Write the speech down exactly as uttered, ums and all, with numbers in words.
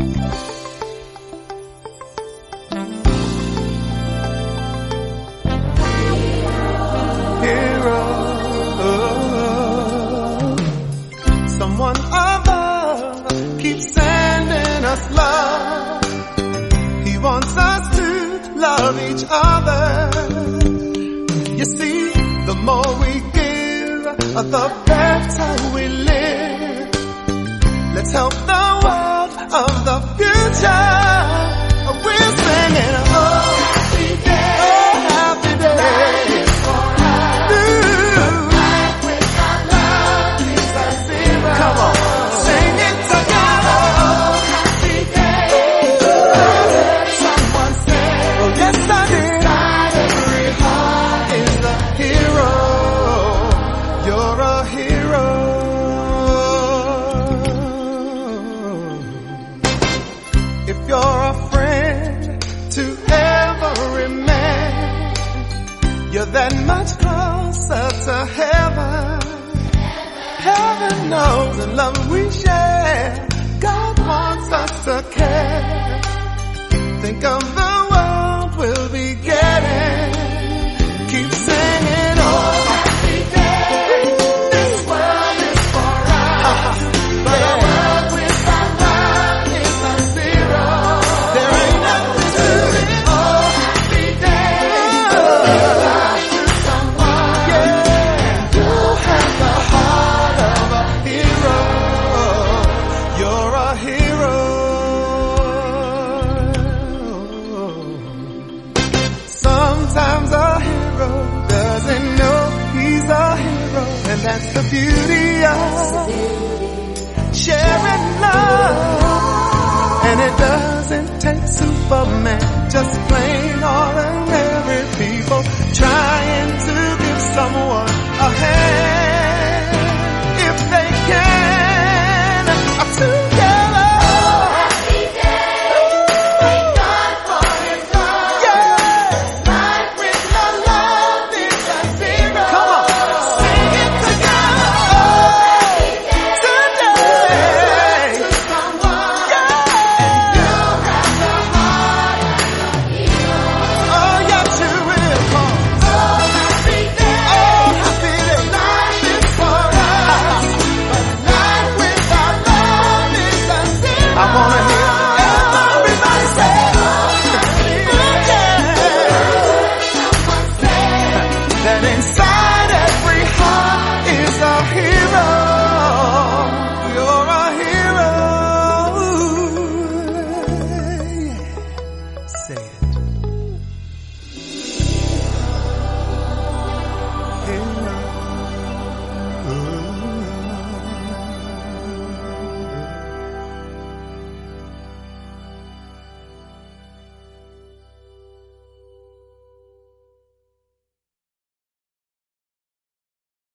Someone above keeps sending us love. He wants us to love each other. You see, the more we give, the better we live. Let's help the world of the future. We're singing, oh, happy day, oh, happy day. If you're a friend to every man, you're that much closer to heaven. Heaven knows the love we share. God wants us to care. Think of the world we'll be getting. Keep singing, oh, happy day. This world is for us, but a world without love is a zero. There ain't nothing to it. Oh, happy day. Love to someone. Yeah, you have the heart of a hero. You're a hero. Sometimes a hero doesn't know he's a hero, and that's the beauty of sharing love. And it doesn't take Superman, just plain ordinary people trying to give someone a hand.